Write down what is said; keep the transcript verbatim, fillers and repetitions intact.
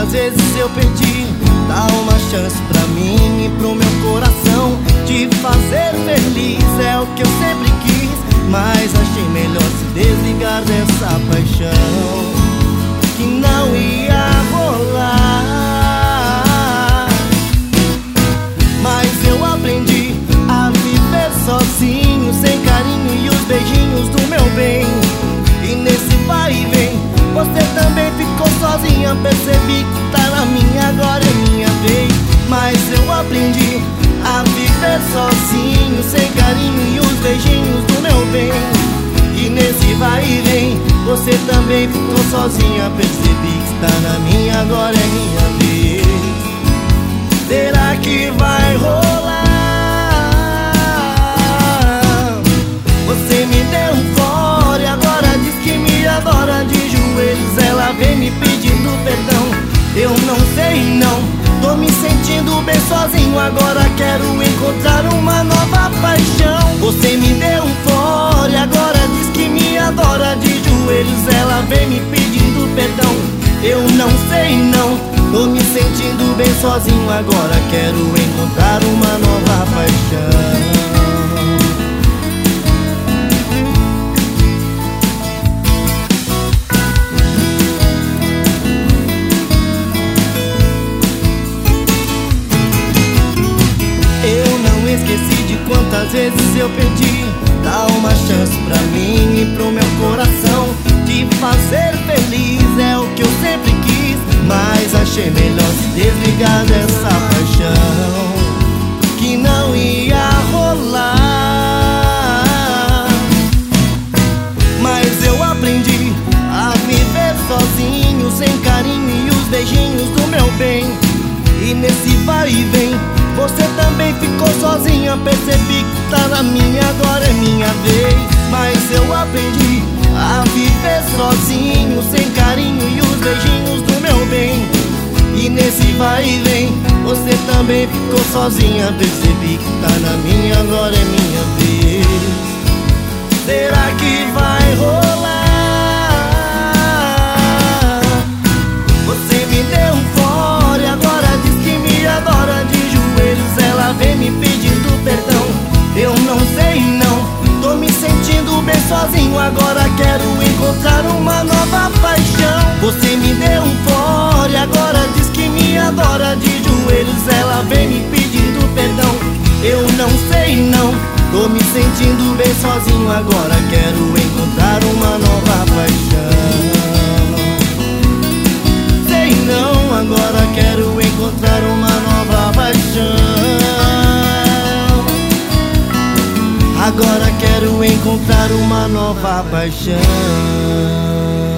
quantas vezes eu pedi. Dá uma chance pra mim e pro meu coração. Te fazer feliz é o que eu sempre quis, mas achei melhor se desligar dessa paixão que não ia rolar. Mas eu aprendi a viver sozinho, sem carinho e os beijinhos do meu bem. E nesse vai e vem, você também ficou sozinha. Percebi que tá na minha, agora é minha vez. Mas eu aprendi a viver sozinho, sem carinho e os beijinhos do meu bem. E nesse vai e vem, você também ficou sozinha. Percebi que tá na minha, agora é minha vez. Será que vai rolar? Você me deu um fora e agora diz que me adora. De joelhos ela vem me pedindo perdão. Eu não sei não, tô me sentindo bem sozinho. Agora quero encontrar uma nova paixão. Você me deu um fora e agora diz que me adora. De joelhos ela vem me pedindo perdão. Eu não sei não, tô me sentindo bem sozinho. Agora quero encontrar uma nova paixão. Esqueci de quantas vezes eu pedi. Dá uma chance pra mim e pro meu coração. Te fazer feliz é o que eu sempre quis, mas achei melhor se desligar dessa paixão que não ia rolar. Mas eu aprendi a viver sozinho, sem carinho e os beijinhos do meu bem. E nesse vai e vem, você também ficou sozinha. Percebi que tá na minha, agora é minha vez. Mas eu aprendi a viver sozinho, sem carinho e os beijinhos do meu bem. E nesse vai e vem, você também ficou sozinha. Percebi que tá na minha, agora é minha vez. Será que vai rolar? Você me deu um fora e agora diz que me adora. De ela vem me pedindo perdão. Eu não sei não, tô me sentindo bem sozinho. Agora quero encontrar uma nova paixão. Você me deu um fora e agora diz que me adora. De joelhos ela vem me pedindo perdão. Eu não sei não, tô me sentindo bem sozinho. Agora quero encontrar uma nova paixão. Sei não, agora quero encontrar uma nova paixão. Agora quero encontrar uma nova paixão.